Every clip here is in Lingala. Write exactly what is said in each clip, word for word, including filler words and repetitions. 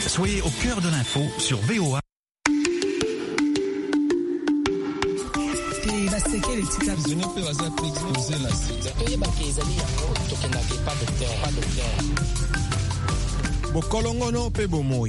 Soyez au cœur de l'info sur V O A. Bokolongono pe bomoi.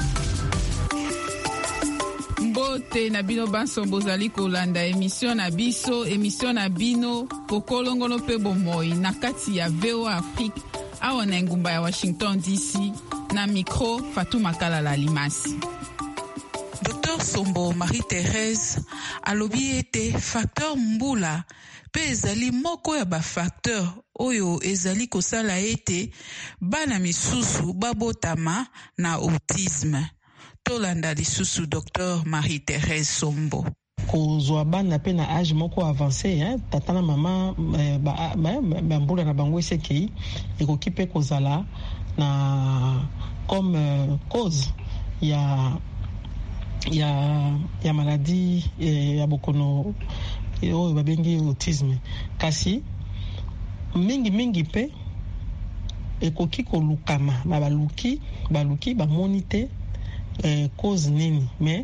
Mbote na bino banso bozali kolanda émission na biso émission na bino bokolongono pe bomoi na kati ya V O A Afrique awa na ngumba ya Washington D C na micro Fatou Makalala Alimasi. Docteur Sombo Marie-Thérèse alobi ete facteur mbula pe ezali moko ya ba facteur oyo ezali kosala ete bana misusu babotama na autisme. Tolanda lisusu Docteur Marie-Thérèse Sombo. Kozwa bana pe na âge moko avancé, hein, tata na mama eh, ba, ba, ba mbula na bango esekei ekoki pe kozala na comme euh, cause ya ya ya maladie eh, ya bokono oyo babengi autisme. Kasi mingi mingi pe ekoki kolukama na baluki baluki bamoni te eh, cause nini, mais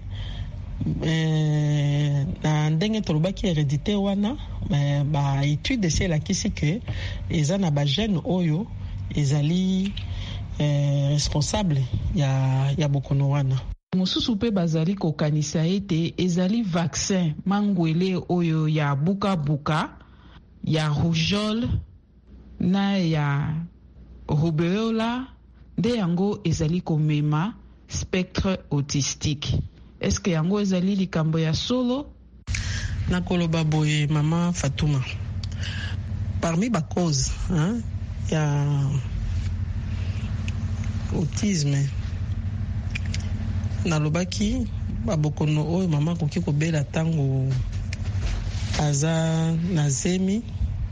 eh, na ndenge tolobaki hérédité wana eh, ba étude eselakisi ke eza na ba gène oyo ezali eh, responsable ya ya bokono wana. Mosusu pe bazali kokanisa ete ezali vaccin mangwele oyo ya buka buka ya rougeole na ya rubéola nde yango ezali komema spectre autistique. Est-ce que yango ezali likambo ya solo? Nakoloba boye mama Fatouma. Parmi ba cause hein, ya autisme nalobaki babokono oyo mama koki kobela tango aza na zemi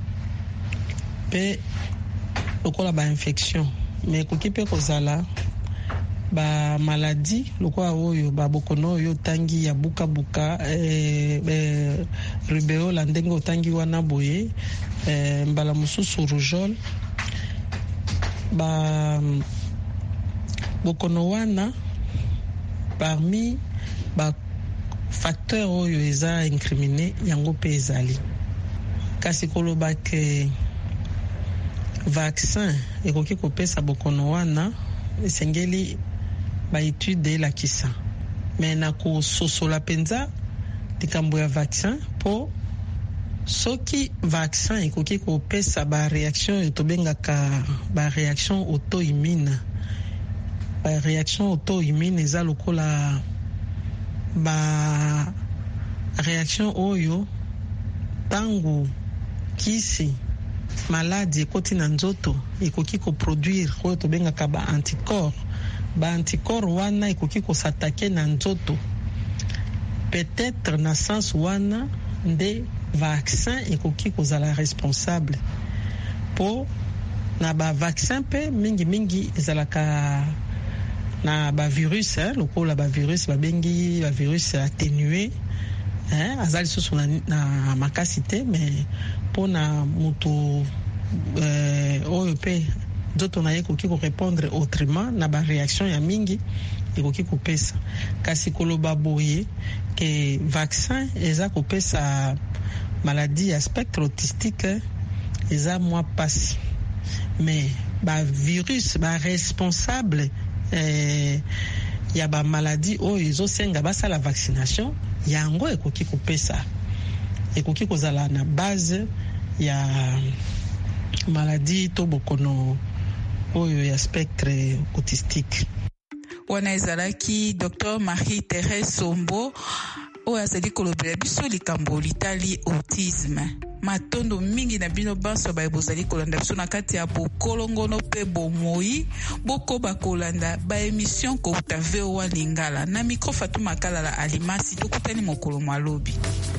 pe lokola ba infection, mais koki pe kozala ba maladie lokola oyo babokono oyo tangi ya buka buka eh, eh, rubéola ndenge otangi wana boye eh, mbala mususu rougeole ba bokono wana parmi ba facteur oyo eza incriminé yango pe ezali kasi koloba ke vaccin ekoki kopesa bokono wana esengeli ba étude elakisa, mais na kososola penza likambo ya vaccin po soki vaccin ekoki kopesa ba réaction oyo tobengaka ba réaction auto-immune. Ba réaction auto-immune eza lokola ba réaction oyo tango kisi maladi ekoti na nzoto ekoki koproduire oyo tobengaka ba anticorps. Ba anticorps wana ekoki kosatake na nzoto, peut-être na sens wana nde vaccin ekoki kozala responsable po na ba vaccin pe mingi mingi ezalaka na ba virus hein, lokola ba virus babengi ba virus atténué hein, azali susu na, na makasi te, mais po na mutu euh, oyo pe nzoto na ye koki ko répondre autrement na ba réaction ya mingi ekoki kopesa. Kasi koloba boye ke vaccin eza kopesa maladie ya spectre autistique eza mwa pasi, mais ba virus ba responsable eh, ya ba maladie oyo ezosenga basala vaccination yango ekoki kopesa ekoki kozala na base ya maladie to bokono oyo ya spectre autistique. Wana ezalaki Docteur Marie-Thérèse Sombo oyo azali kolobela biso likambo litali autisme. Matondo mingi na bino banso ba bozali kolanda biso na kati ya bokolongono pe bomoi boko bakolanda ba émission ko ta V O A Lingala na micro Fatou Makalala Alimasi tokutani mokolo malobi.